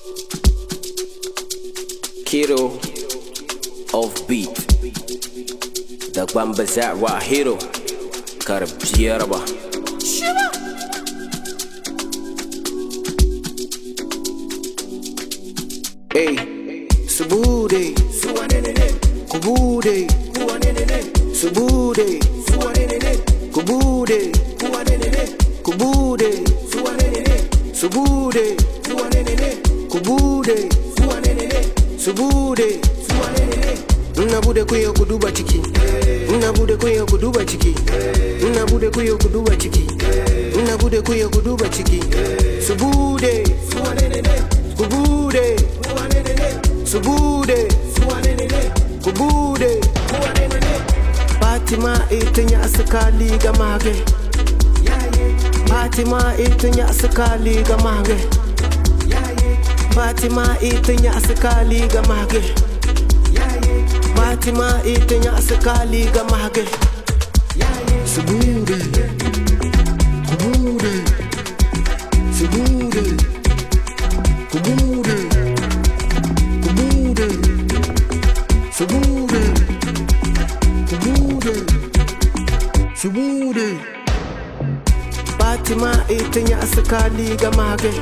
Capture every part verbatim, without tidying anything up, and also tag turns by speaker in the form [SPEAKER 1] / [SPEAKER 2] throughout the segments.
[SPEAKER 1] Kiro of beat da Bambazat Rahiro Karabjieraba Shiba Hey Subude Suwanene Kubude Kuwanene Subude Suwanene Kubude Kuwanene Kubude Suwanene Subude Suwanene Kubude Suwanene Subude Suwanene Nabude kuyo kuduba chiki Nabude kuyo kuduba chiki Nabude kuyo kuduba chiki Nabude kuyo kuduba chiki Subude Suwanene Kubude Subude Suwanene Kubude Fatima itanya asakali gamage Fatima itanya asakali gamage Fatima itanya asakali gamage Fatima itanya asakali gamage Subude Kubude Subude Kubude Kubude Subude Kubude Subude Fatima itanya asakali gamage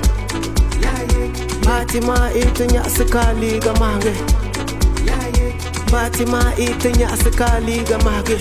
[SPEAKER 1] Fatima itanya asakali gamage Fatima itanya asakali gamage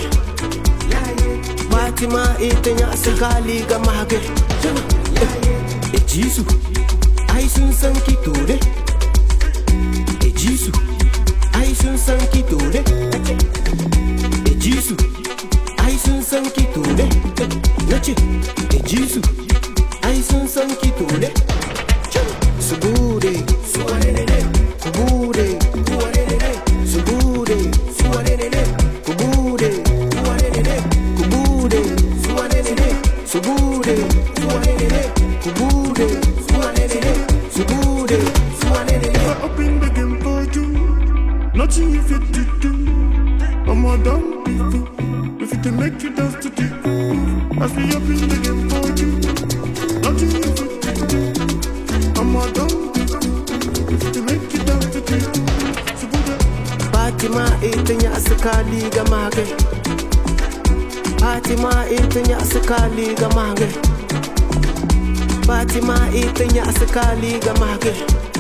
[SPEAKER 1] Fatima itanya asakali gamage E Jesus ai sun san ki tore E Jesus ai sun san ki tore E Jesus ai sun san ki tore nace E Jesus ai sun san ki tore Subude Suwanene Kubude Kuwanene Subude Suwanene Kubude Kuwanene Kubude Suwanene Subude Suwanene Kubude Suwanene Subude Suwanene
[SPEAKER 2] I open the game for you. Nothing you fit to do. I'm a dumb people. If it can make you dance to the groove, I feel open the game for you. Nothing you fit to do. I'm a dumb people. If it can make you dance to the groove.
[SPEAKER 1] Fatima itanya asakali gamage Fatima itanya asakali gamage Fatima itanya asakali gamage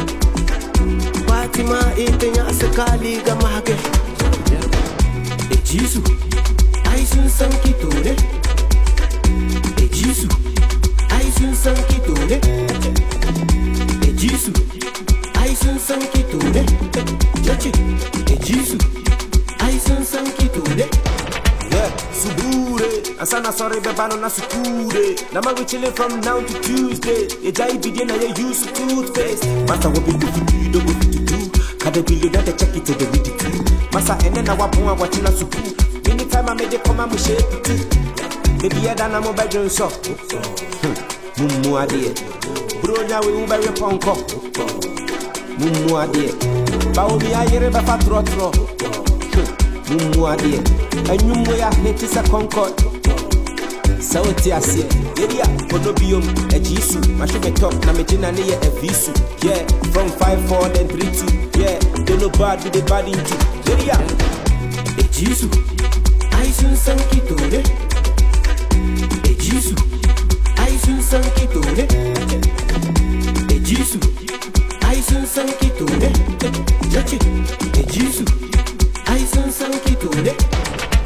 [SPEAKER 1] Fatima itanya asakali gamage E Jesus ai sun san ki tore E Jesus ai sun san ki tore E Jesus ai sun san ki tore nace E Jesus ai sun san ki tore
[SPEAKER 3] Yeah, Subude Asana sorry beba no na sukude Nama we chillin' from now to Tuesday Ye jai bidye na ye use toothpaste Masa wo bidu bidu you don't go fit to do Kada bilu da check it to the with it Masa ene na wapu wa wachina suku Anytime I made it come and shape it Baby ya dana mo bedroom so Mumu adie Bro nya we ube we ponko Mumu adie Bawo mi ayere befa tro tro Mumu adie Enyumu ya heti sa concord Sawti asie Yeria kono biom e jisu Mashu me top na me jina ne ye e visu Yeah from five four then three two Yeah don't know bad with the bad into Yeria
[SPEAKER 1] E Jesus ai sun san ki tore E Jesus ai sun san ki tore E Jesus ai sun san ki tore nace E Jesus ai sun san ki tore